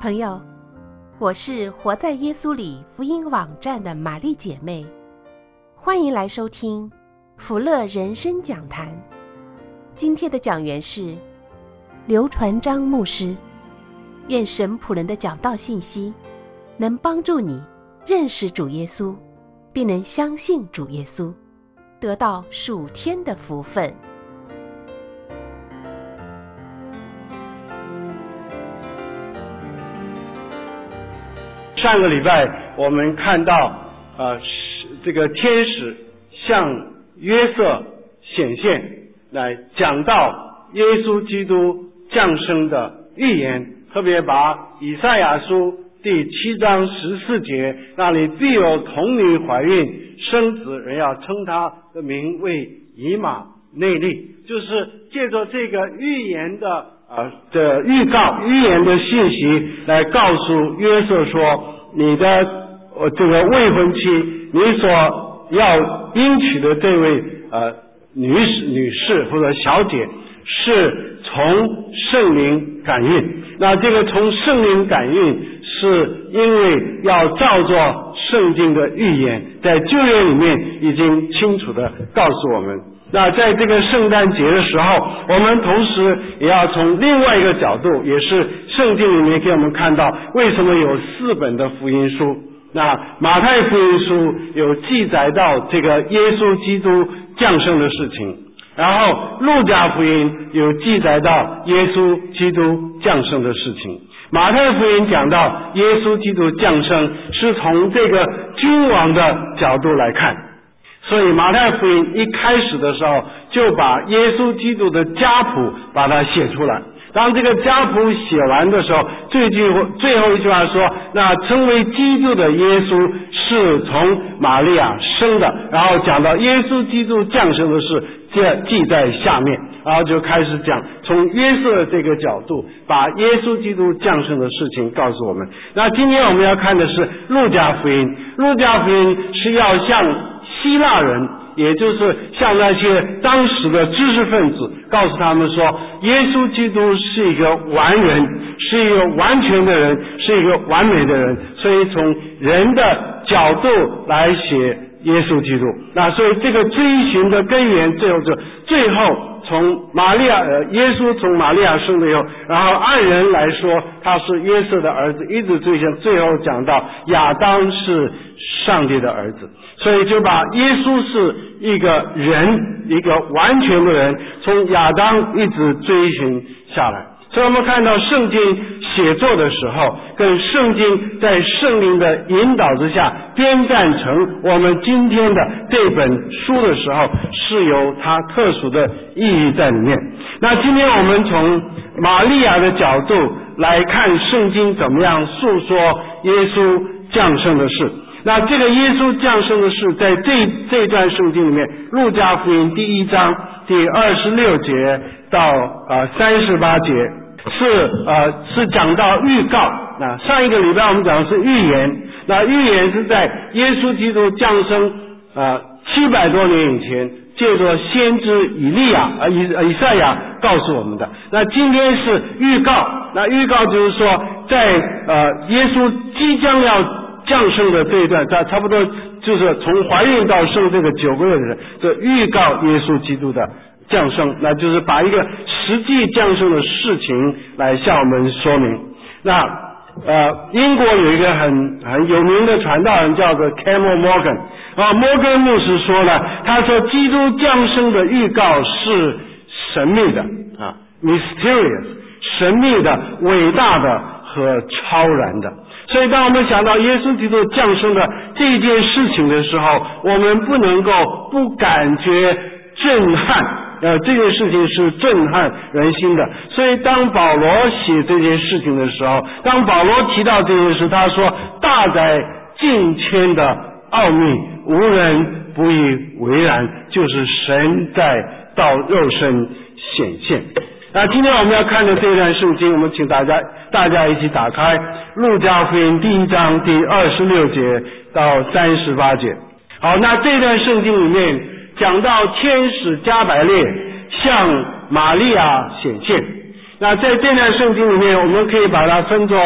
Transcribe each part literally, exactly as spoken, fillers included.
朋友，我是活在耶稣里福音网站的玛丽姐妹，欢迎来收听福乐人生讲坛。今天的讲员是刘传章牧师。愿神仆人的讲道信息能帮助你认识主耶稣，并能相信主耶稣，得到属天的福分。 上个礼拜我们看到呃这个天使向约瑟显现，来讲到耶稣基督降生的预言，特别把以赛亚书第七章十四节，那里必有童女怀孕生子，人要称他的名为以马内利，就是借着这个预言的呃的预告预言的信息来告诉约瑟说，你的呃这个未婚妻，你所要迎娶的这位呃女士女士或者小姐是从圣灵感孕。那这个从圣灵感孕是因为要照着圣经的预言，在旧约里面已经清楚的告诉我们。那在这个圣诞节的时候，我们同时也要从另外一个角度，也是圣经里面给我们看到为什么有四本的福音书。那马太福音书有记载到这个耶稣基督降生的事情，然后路加福音有记载到耶稣基督降生的事情，马太福音讲到耶稣基督降生是从这个君王的角度来看。所以马太福音一开始的时候就把耶稣基督的家谱把它写出来，当这个家谱写完的时候，最句最后一句话说，那成为基督的耶稣是从玛利亚生的，然后讲到耶稣基督降生的事记在下面，然后就开始讲从约瑟这个角度把耶稣基督降生的事情告诉我们。那今天我们要看的是路加福音，路加福音是要向希腊人，也就是向那些当时的知识分子告诉他们说，耶稣基督是一个完人，是一个完全的人，是一个完美的人，所以从人的角度来写耶稣基督。那所以这个追寻的根源，最后就最后从玛利亚呃耶稣从玛利亚生的以后，然后按人来说他是约瑟的儿子，一直追寻，最后讲到亚当是上帝的儿子，所以就把耶稣是一个人，一个完全的人，从亚当一直追寻下来。所以我们看到圣经写作的时候，跟圣经在圣灵的引导之下编撰成我们今天的这本书的时候，是有它特殊的意义在里面。那今天我们从玛利亚的角度来看圣经怎么样诉说耶稣降生的事。那这个耶稣降生的事，在这这段圣经里面，路加福音第一章第二十六节到呃三十八节是呃是讲到预告。那上一个礼拜我们讲的是预言，那预言是在耶稣基督降生呃七百多年以前，借着先知以利亚呃以以赛亚告诉我们的。那今天是预告，那预告就是说，在呃耶稣即将要降生的这一段，差不多就是从怀孕到生这个九个月的人，这预告耶稣基督的降生，那就是把一个实际降生的事情来向我们说明。那呃，英国有一个很很有名的传道人叫做 Campbell Morgan， 啊，摩根牧师说了，他说基督降生的预告是神秘的啊 ，mysterious， 神秘的、伟大的和超然的。所以当我们想到耶稣基督降生的这件事情的时候，我们不能够不感觉震撼，呃，这件事情是震撼人心的。所以当保罗写这件事情的时候，当保罗提到这件事，他说大载近千的奥秘，无人不以为然，就是神在道肉身显现。那今天我们要看的这段圣经，我们请大家大家一起打开路加福音第一章第二十六节到三十八节。好，那这段圣经里面讲到天使加百列向玛利亚显现。那在这段圣经里面，我们可以把它分作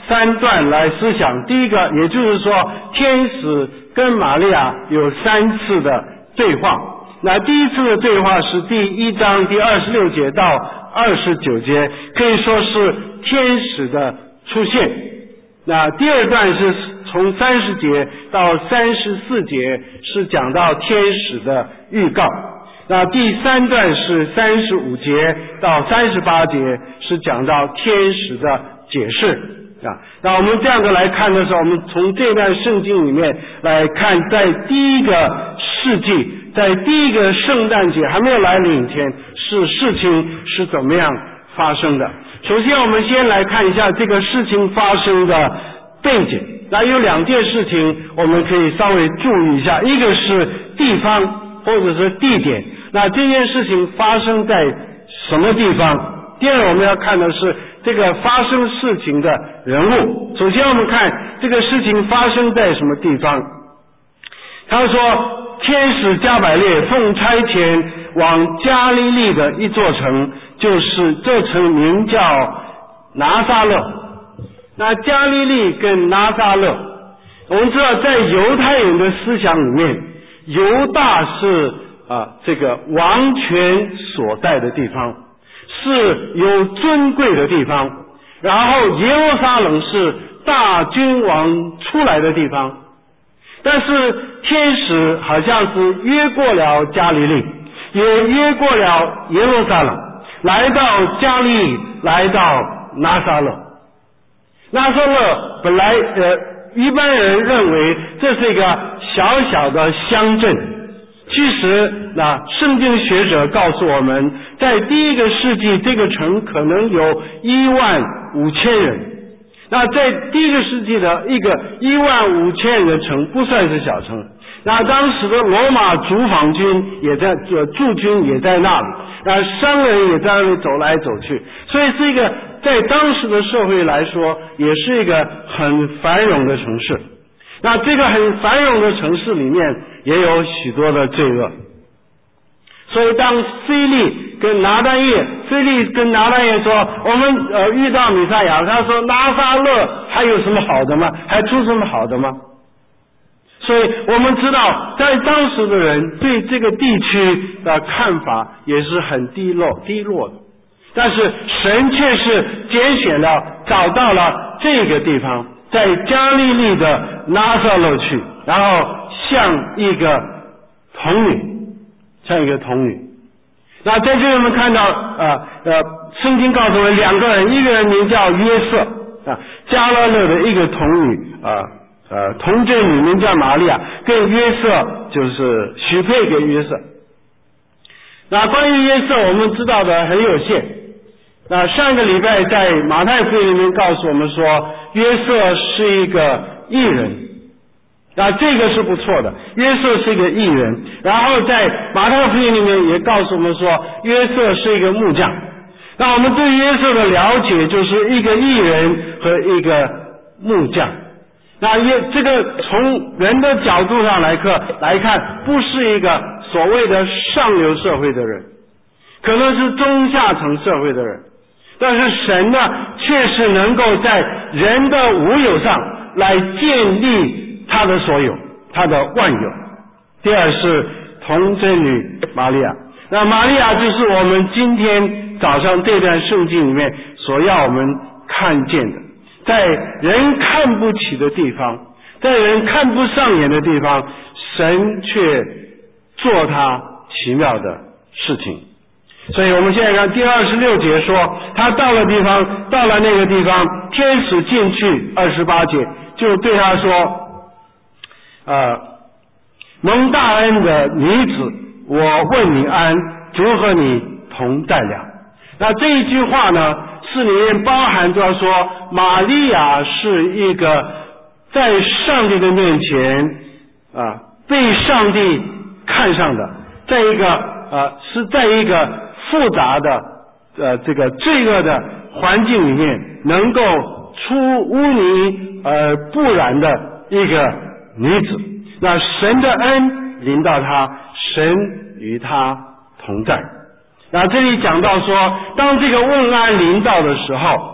三段来思想。第一个，也就是说，天使跟玛利亚有三次的对话。那第一次的对话是第一章第二十六节到二十九节，可以说是天使的出现。那第二段是从三十节到三十四节，是讲到天使的预告。那第三段是三十五节到三十八节，是讲到天使的解释啊。那我们这样的来看的时候，我们从这段圣经里面来看，在第一个世纪，在第一个圣诞节还没有来临以前，是事情是怎么样发生的。首先我们先来看一下这个事情发生的背景。那有两件事情我们可以稍微注意一下，一个是地方或者是地点，那这件事情发生在什么地方。第二，我们要看的是这个发生事情的人物。首先我们看这个事情发生在什么地方。他说，天使加百列奉差遣往加利利的一座城，就是这城名叫拿撒勒。那加利利跟拿撒勒，我们知道在犹太人的思想里面，犹大是啊这个王权所在的地方，是有尊贵的地方，然后耶路撒冷是大君王出来的地方。但是天使好像是越过了加利利，也越过了耶路撒冷，来到加利利，来到拿撒勒。拿撒勒本来呃一般人认为这是一个小小的乡镇，其实那圣经学者告诉我们，在第一个世纪这个城可能有一万五千人。那在第一个世纪的一个一万五千人的城不算是小城。那当时的罗马主防军也在驻军也在那里，那商人也在那里走来走去，所以是一个在当时的社会来说也是一个很繁荣的城市。那这个很繁荣的城市里面也有许多的罪恶，所以当腓利跟拿但业，腓利跟拿但业说，我们呃遇到弥赛亚，他说拿撒勒还有什么好的吗？还出什么好的吗？所以我们知道，在当时的人对这个地区的看法也是很低落低落的，但是神却是拣选了，找到了这个地方，在加利利的拿撒勒去，然后像一个童女，像一个童女。那在这里我们看到呃呃，圣经告诉我们两个人，一个人名叫约瑟啊，加勒勒的一个童女啊。呃，童贞女名叫玛利亚，跟约瑟就是许配给约瑟。那关于约瑟我们知道的很有限。那上个礼拜在马太福音里面告诉我们说，约瑟是一个义人，那这个是不错的，约瑟是一个义人。然后在马太福音里面也告诉我们说，约瑟是一个木匠。那我们对约瑟的了解就是一个义人和一个木匠。那也这个从人的角度上来看来看，不是一个所谓的上流社会的人，可能是中下层社会的人，但是神呢，却是能够在人的无有上来建立他的所有，他的万有。第二是童贞女玛利亚，那玛利亚就是我们今天早上这段圣经里面所要我们看见的，在人看不起的地方，在人看不上眼的地方，神却做他奇妙的事情。所以我们现在看第二十六节说，他到了地方，到了那个地方，天使进去，二十八节就对他说，呃，蒙大恩的女子，我问你安，主和你同在了。那这一句话呢，是里面包含着说，玛利亚是一个在上帝的面前啊被上帝看上的，在一个呃是在一个复杂的呃这个罪恶的环境里面，能够出污泥而不染的一个女子。那神的恩临到她，神与她同在。那这里讲到说，当这个问安临到的时候，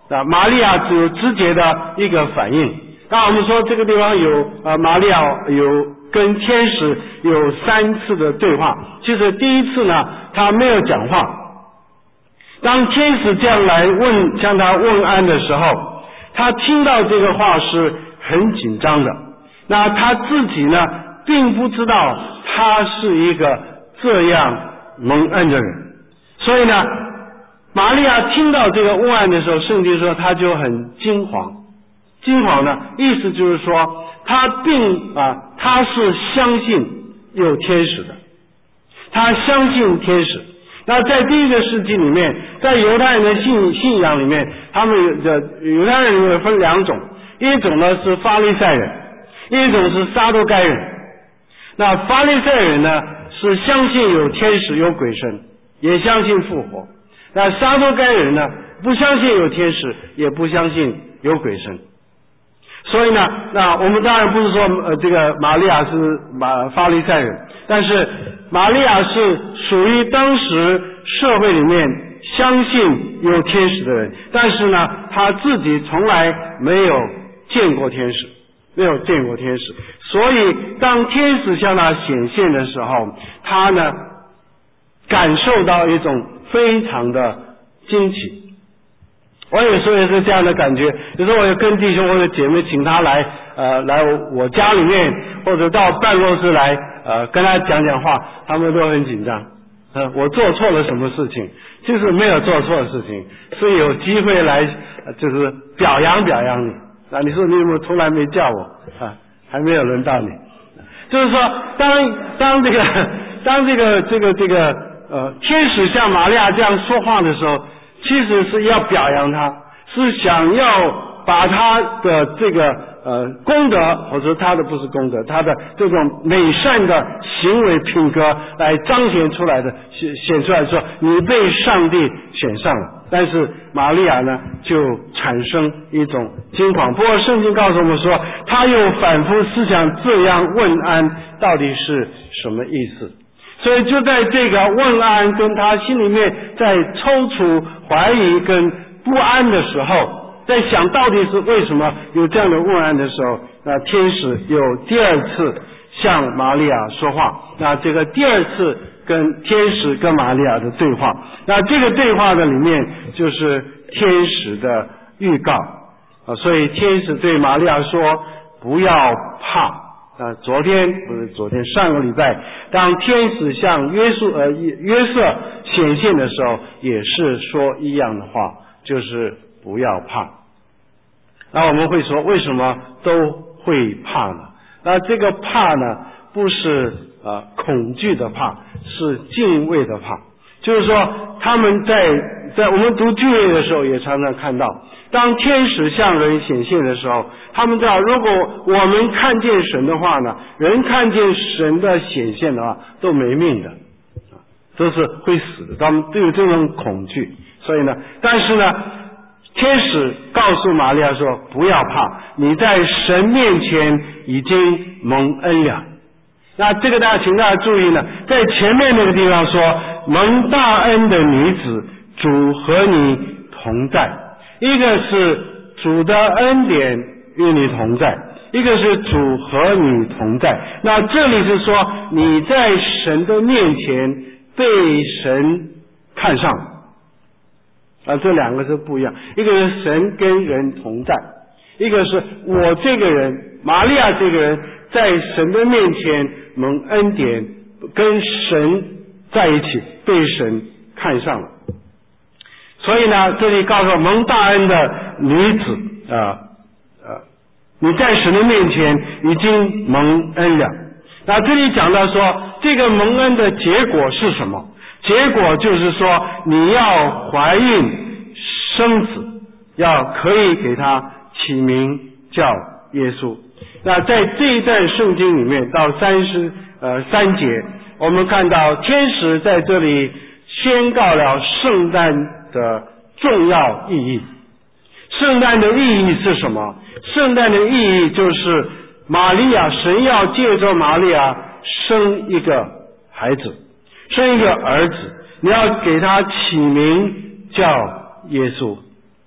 啊，玛利亚只有直接的一个反应。那我们说这个地方有啊，玛利亚有跟天使有三次的对话。其实第一次呢，他没有讲话。当天使这样来问向他问安的时候，他听到这个话是很紧张的。那他自己呢，并不知道他是一个这样蒙恩的人，所以呢，玛利亚听到这个问安的时候，圣经说他就很惊惶。惊惶呢，意思就是说他并啊，他是相信有天使的，他相信天使。那在第一个世纪里面，在犹太人的信信仰里面，他们的犹太人里面分两种，一种呢是法利赛人，一种是撒都该人。那法利赛人呢是相信有天使有鬼神，也相信复活。那撒都该人呢不相信有天使，也不相信有鬼神。所以呢，那我们当然不是说呃这个玛利亚是马法利赛人，但是玛利亚是属于当时社会里面相信有天使的人，但是呢，他自己从来没有见过天使，没有见过天使。所以当天使向他显现的时候，他呢感受到一种非常的惊奇。我有时候也是这样的感觉，有时候我跟弟兄或者姐妹请他来呃来我家里面，或者到办公室来呃跟他讲讲话，他们都很紧张。呃我做错了什么事情？就是没有做错的事情，是有机会来、呃、就是表扬表扬你。啊，你说你怎么从来没叫我啊？还没有轮到你。就是说，当当这个当这个这个这个呃天使像玛利亚这样说话的时候，其实是要表扬他，是想要把他的这个呃功德，或者他的不是功德，他的这种美善的行为品格来彰显出来的，显显出来说你被上帝选上了。但是玛利亚呢，就产生一种惊惶。不过圣经告诉我们说，他又反复思想这样问安到底是什么意思。所以就在这个问安跟他心里面在踌躇、怀疑跟不安的时候，在想到底是为什么有这样的问安的时候，那天使有第二次向玛利亚说话。那这个第二次跟天使跟玛利亚的对话，那这个对话的里面就是天使的预告啊，所以天使对玛利亚说不要怕。啊，昨天不是昨天，上个礼拜，当天使向约束呃约瑟显现的时候，也是说一样的话，就是不要怕。那我们会说，为什么都会怕呢？那这个怕呢，不是呃恐惧的怕，是敬畏的怕。就是说，他们在在我们读旧约的时候，也常常看到，当天使向人显现的时候，他们知道，如果我们看见神的话呢，人看见神的显现的话，都没命的，都是会死的。他们都有这种恐惧，所以呢，但是呢，天使告诉玛利亚说：“不要怕，你在神面前已经蒙恩了。”那这个大家请大家注意呢，在前面那个地方说，蒙大恩的女子，主和你同在。一个是主的恩典与你同在，一个是主和你同在。那这里是说你在神的面前被神看上啊，这两个是不一样。一个是神跟人同在，一个是我这个人玛利亚这个人在神的面前蒙恩典，跟神在一起，被神看上了。所以呢，这里告诉蒙大恩的女子啊呃，你在神的面前已经蒙恩了。那这里讲到说，这个蒙恩的结果是什么？结果就是说，你要怀孕生子，要可以给他起名叫耶稣。那在这一段圣经里面，到三十呃三节，我们看到天使在这里宣告了圣诞的重要意义。圣诞的意义是什么？圣诞的意义就是玛利亚，神要借着玛利亚生一个孩子，生一个儿子，你要给他起名叫耶稣。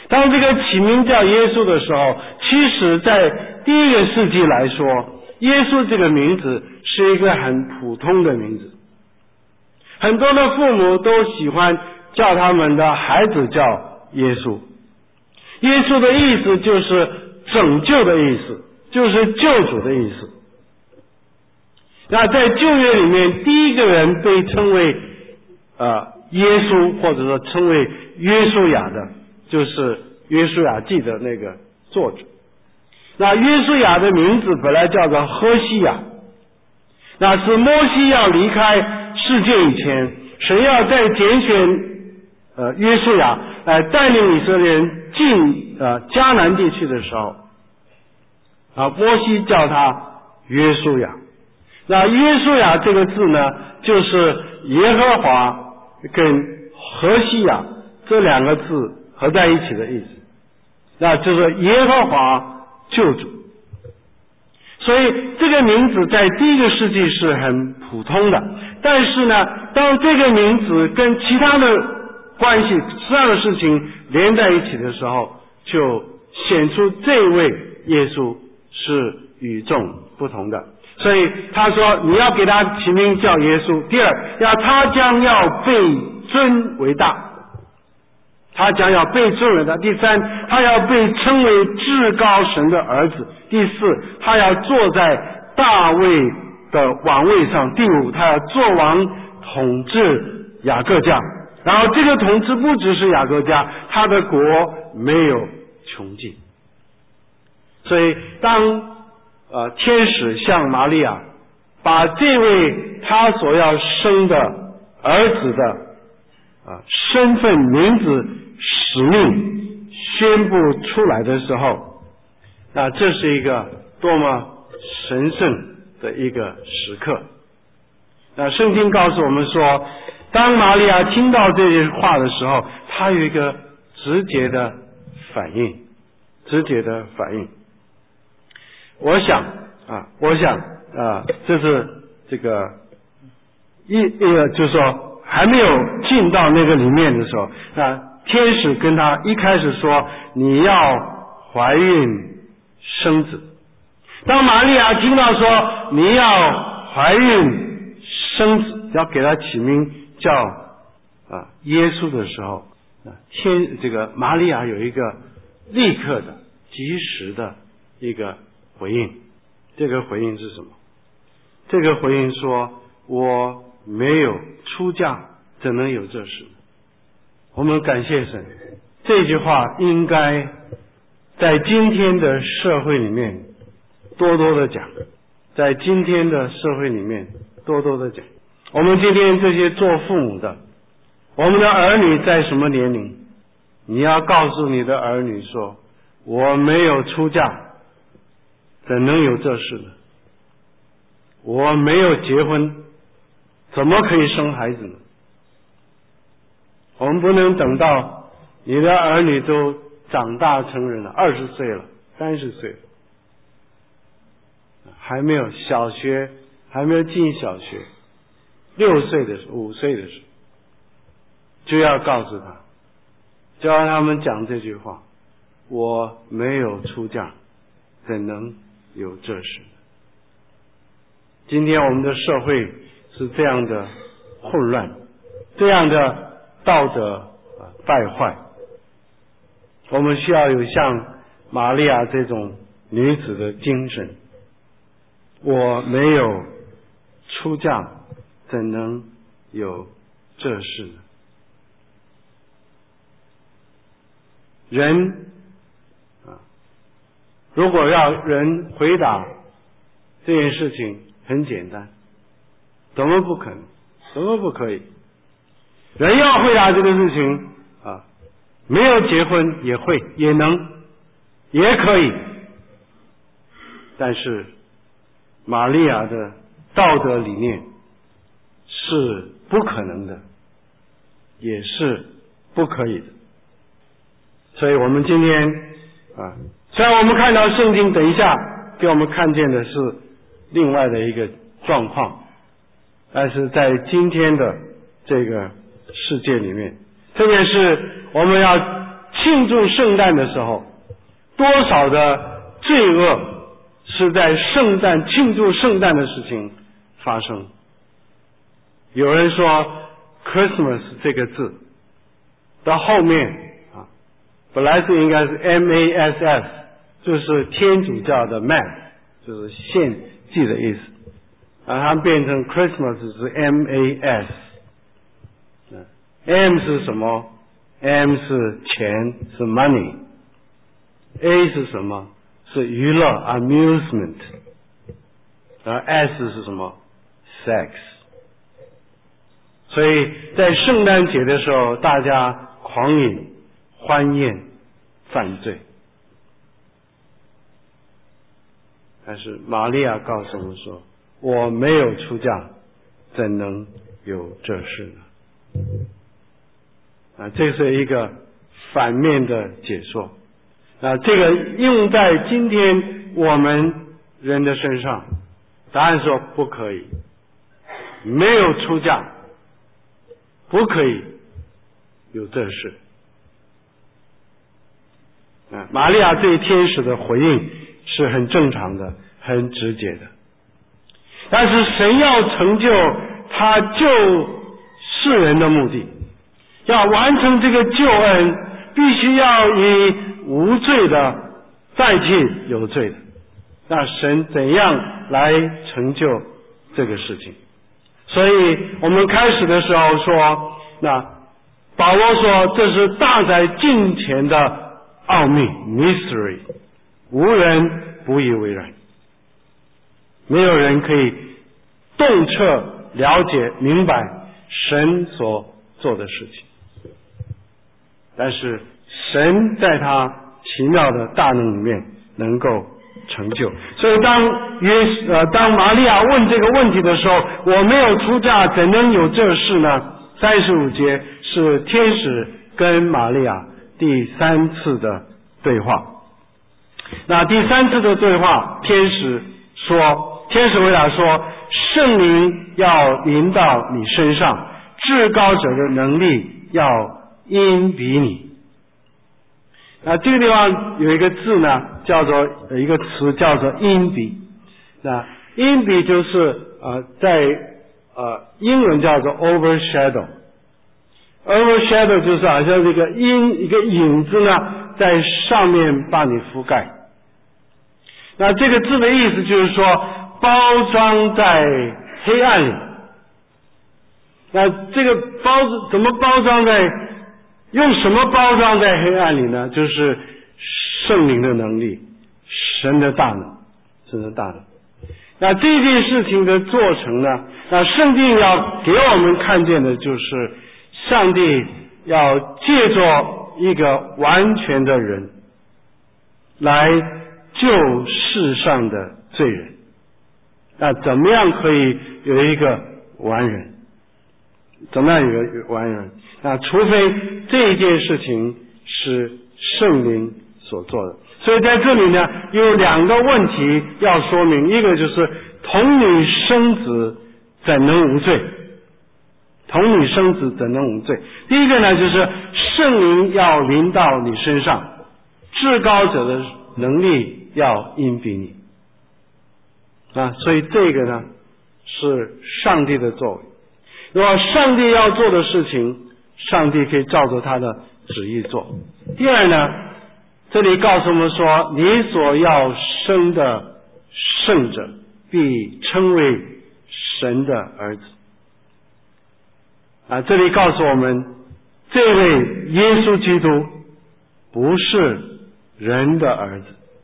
当这个起名叫耶稣的时候，其实在第一个世纪来说，耶稣这个名字是一个很普通的名字，很多的父母都喜欢叫他们的孩子叫耶稣。耶稣的意思就是拯救的意思，就是救主的意思。那在旧约里面，第一个人被称为呃耶稣，或者说称为约书亚的，就是约书亚记的那个作者。那约书亚的名字本来叫做何西亚，那是摩西要离开世界以前，神要再拣选呃约书亚来带领以色列人进呃迦南地区的时候，啊摩西叫他约书亚。那约书亚这个字呢，就是耶和华跟何西亚这两个字合在一起的意思，那就是耶和华救主。所以这个名字在第一个世纪是很普通的，但是呢，当这个名字跟其他的关系、其他的事情连在一起的时候，就显出这位耶稣是与众不同的。所以他说你要给他起名叫耶稣。第二，要他将要被尊为大，他将要被尊为大。第三，他要被称为至高神的儿子。第四，他要坐在大卫的王位上。第五，他要做王统治雅各家。然后这个统治不只是雅各家，他的国没有穷尽。所以当呃，天使向玛利亚把这位他所要生的儿子的啊身份、名字、使命宣布出来的时候，那这是一个多么神圣的一个时刻。那圣经告诉我们说，当玛利亚听到这些话的时候，她有一个直接的反应，直接的反应。我想啊，我想啊，这是这个一呃，就是说还没有进到那个里面的时候，那天使跟他一开始说你要怀孕生子。当玛利亚听到说你要怀孕生子，要给他起名叫啊耶稣的时候，天这个玛利亚有一个立刻的、及时的一个回应。这个回应是什么？这个回应说我没有出嫁，怎能有这事？我们感谢神，这句话应该在今天的社会里面多多的讲，在今天的社会里面多多的讲。我们今天这些做父母的，我们的儿女在什么年龄，你要告诉你的儿女说我没有出嫁，怎能有这事呢？我没有结婚，怎么可以生孩子呢？我们不能等到你的儿女都长大成人了，二十岁了，三十岁了，还没有小学，还没有进小学，六岁的时候，五岁的时候，就要告诉他，就要他们讲这句话：我没有出嫁，怎能有这事？今天我们的社会是这样的混乱，这样的道德败坏，我们需要有像玛利亚这种女子的精神。我没有出嫁，怎能有这事呢？人啊，如果要人回答这件事情，很简单，怎么不可能？怎么不可以？人要回答这个事情啊，没有结婚也会，也能，也可以。但是玛利亚的道德理念是不可能的，也是不可以的。所以我们今天啊，虽然我们看到圣经等一下给我们看见的是另外的一个状况，但是在今天的这个世界里面，特别是我们要庆祝圣诞的时候，多少的罪恶是在圣诞庆祝圣诞的事情发生。有人说 Christmas 这个字到后面啊，本来是应该是 M A S S， 就是天主教的 Mass， 就是献祭的意思，然后它变成 Christmas 是 M A S。M 是什么？ M 是钱，是 money。A 是什么？是娱乐 amusement。然后 S 是什么？ sex。所以在圣诞节的时候，大家狂饮、欢宴、犯罪。但是玛利亚告诉我们说：“我没有出嫁，怎能有这事呢？”啊，这是一个反面的解说。啊，这个用在今天我们人的身上，答案说不可以，没有出嫁，不可以有这事。啊，玛利亚对天使的回应是很正常的，很直接的。但是神要成就他救世人的目的，要完成这个救恩，必须要以无罪的代替有罪的。那神怎样来成就这个事情？所以我们开始的时候说，那保罗说这是大在近前的奥秘 mystery， 无人不以为然，没有人可以洞彻了解明白神所做的事情。但是神在他奇妙的大能里面能够成就。所以当约呃当玛利亚问这个问题的时候，我没有出嫁，怎能有这事呢？三十五节是天使跟玛利亚第三次的对话。那第三次的对话，天使说，天使回答说，圣灵要临到你身上，至高者的能力要荫庇你。那这个地方有一个字呢，叫做有一个词叫做荫庇。那荫庇就是呃在呃英文叫做 overshadow。overshadow 就是好像这个阴一个影子呢在上面把你覆盖。那这个字的意思就是说包装在黑暗里。那这个包怎么包装在用什么包装在黑暗里呢？就是圣灵的能力，神的大能，神的大能。那这件事情的做成呢，那圣经要给我们看见的就是上帝要借着一个完全的人来救世上的罪人。那怎么样可以有一个完人？怎么样有一个完人？那除非这件事情是圣灵所做的。所以在这里呢，有两个问题要说明，一个就是童女生子怎能无罪？童女生子怎能无罪？第一个呢，就是圣灵要临到你身上，至高者的能力要荫庇你啊，所以这个呢是上帝的作为。如果上帝要做的事情，上帝可以照着他的旨意做。第二呢，这里告诉我们说，你所要生的圣者必称为神的儿子啊！这里告诉我们，这位耶稣基督不是人的儿子。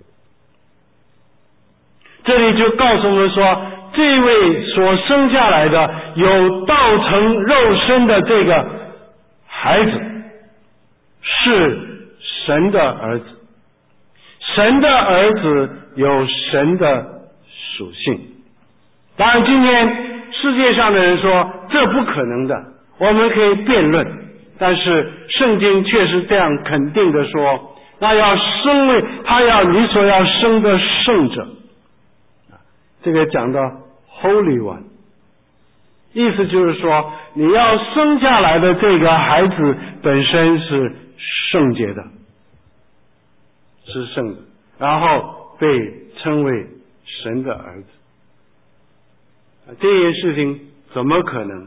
这里就告诉我们说，这位所生下来的有道成肉身的这个孩子是神的儿子。神的儿子有神的属性。当然今天世界上的人说这不可能的，我们可以辩论，但是圣经却是这样肯定的说，那要生为他要你所要生的圣者，这个讲到 Holy One， 意思就是说你要生下来的这个孩子本身是圣洁的， 是圣的，然后被称为神的儿子。这件事情怎么可能？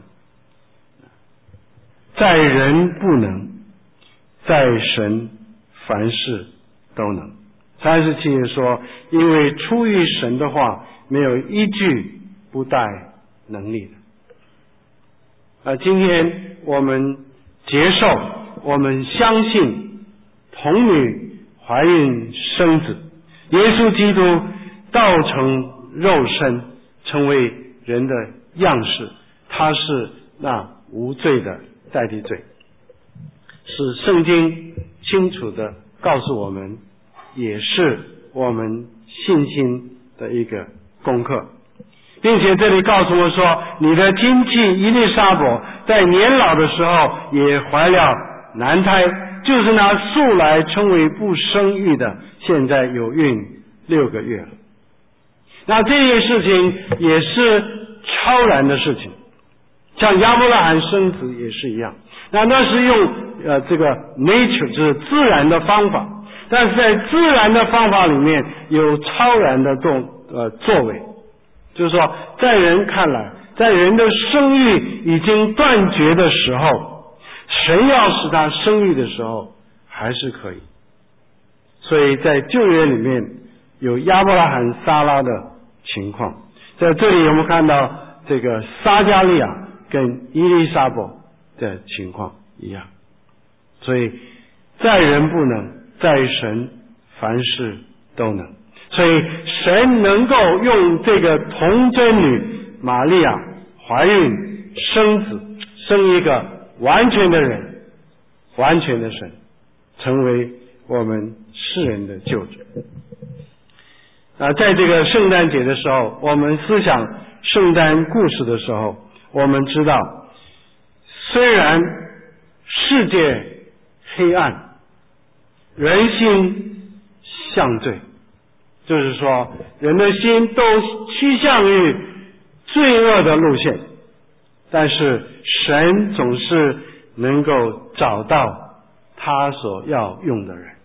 在人不能，在神凡事都能。三十七节说，因为出于神的话，没有一句不带能力的。啊，今天我们接受，我们相信童女怀孕生子，耶稣基督道成肉身，成为人的样式，他是那无罪的代替罪，是圣经清楚的告诉我们，也是我们信心的一个功课。并且这里告诉我说，你的亲戚伊丽莎白在年老的时候也怀了男胎，就是那素来称为不生育的，现在有孕六个月了。那这件事情也是超然的事情，像亚伯拉罕生子也是一样。那那是用呃这个 nature 就是自然的方法，但是在自然的方法里面有超然的作呃作为。就是说，在人看来，在人的生育已经断绝的时候，神要使他生育的时候，还是可以。所以在旧约里面有亚伯拉罕、撒拉的情况，在这里我们看到这个撒迦利亚跟伊丽莎白的情况一样。所以在人不能，在神凡事都能。所以神能够用这个童贞女玛利亚怀孕生子，生一个完全的人，完全的神，成为我们世人的救主。啊，在这个圣诞节的时候，我们思想圣诞故事的时候，我们知道，虽然世界黑暗，人心向罪，就是说人的心都趋向于罪恶的路线，但是神总是能够找到他所要用的人。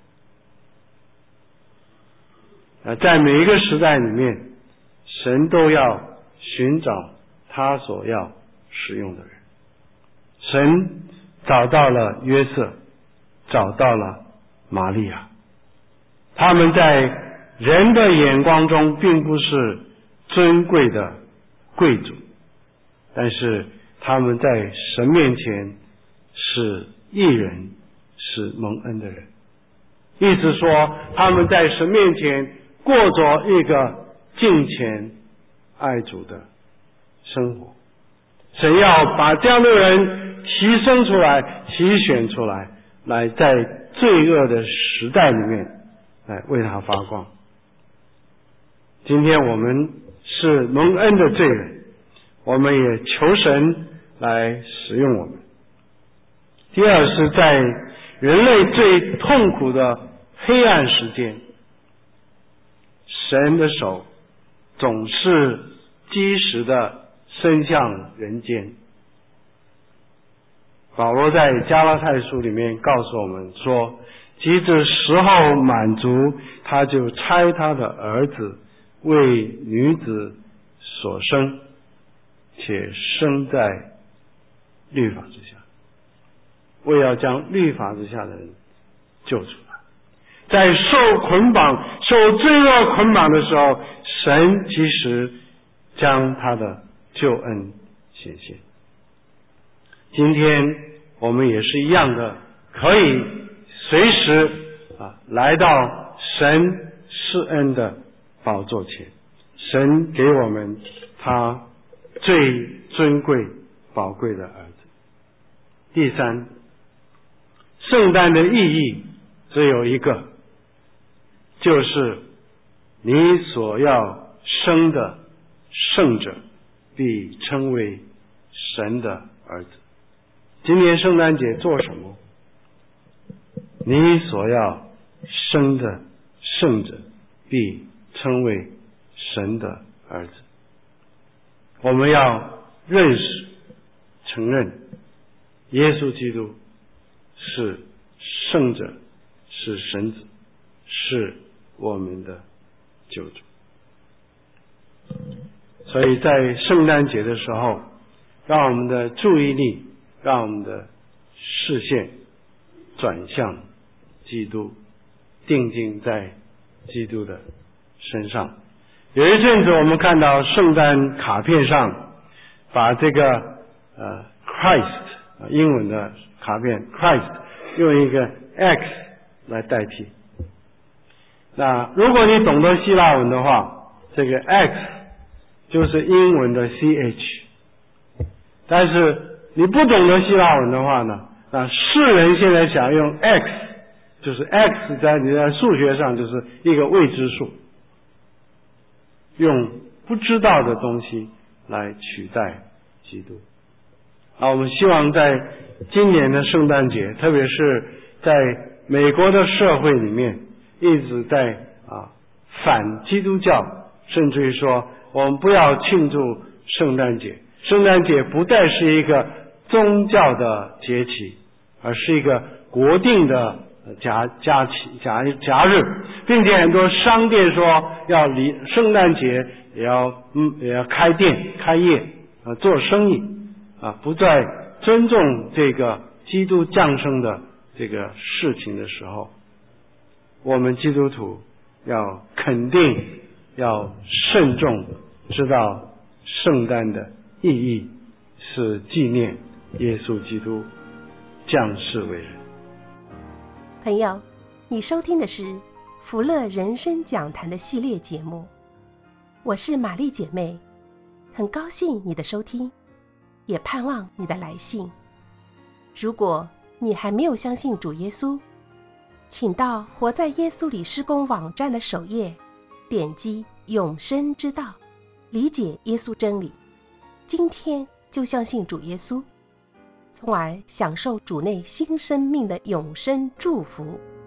啊，在每一个时代里面，神都要寻找他所要使用的人。神找到了约瑟，找到了玛利亚，他们在人的眼光中并不是尊贵的贵族，但是他们在神面前是义人，是蒙恩的人。意思说，他们在神面前过着一个敬虔爱主的生活。神要把这样的人提升出来，提选出来，来在罪恶的时代里面来为他发光。今天我们是蒙恩的罪人，我们也求神来使用我们。第二是在人类最痛苦的黑暗时间，神的手总是及时的伸向人间。保罗在加拉太书里面告诉我们说，及至时候满足，他就差他的儿子为女子所生，且生在律法之下，为要将律法之下的人救出来。在受捆绑、受罪恶捆绑的时候，神其实将他的救恩显现。今天我们也是一样的，可以随时啊来到神施恩的宝座前，神给我们他最尊贵宝贵的儿子。第三，圣诞的意义只有一个，就是你所要生的圣者必称为神的儿子。今年圣诞节做什么？你所要生的圣者必称为神的儿子。我们要认识、承认耶稣基督是圣者，是神子， 是我们的救主。所以在圣诞节的时候，让我们的注意力，让我们的视线转向基督，定睛在基督的身上。有一阵子我们看到圣诞卡片上把这个呃 Christ 英文的卡片 Christ 用一个 X 来代替。那如果你懂得希腊文的话，这个 X 就是英文的 C H。 但是你不懂得希腊文的话呢，那世人现在想用 X， 就是 X 在你在数学上就是一个未知数，用不知道的东西来取代基督。啊，我们希望在今年的圣诞节，特别是在美国的社会里面，一直在啊反基督教，甚至于说我们不要庆祝圣诞节。圣诞节不再是一个宗教的节期，而是一个国定的假假期假假日，并且很多商店说要离圣诞节也要嗯也要开店开业啊做生意啊，不再尊重这个基督降生的这个事情的时候，我们基督徒要肯定要慎重，知道圣诞的意义是纪念耶稣基督降世为人。 朋友，你收听的是福乐人生讲坛的系列节目，我是玛丽姐妹，很高兴你的收听，也盼望你的来信。如果你还没有相信主耶稣，请到活在耶稣里施工网站的首页，点击永生之道，理解耶稣真理，今天就相信主耶稣，从而享受主内新生命的永生祝福。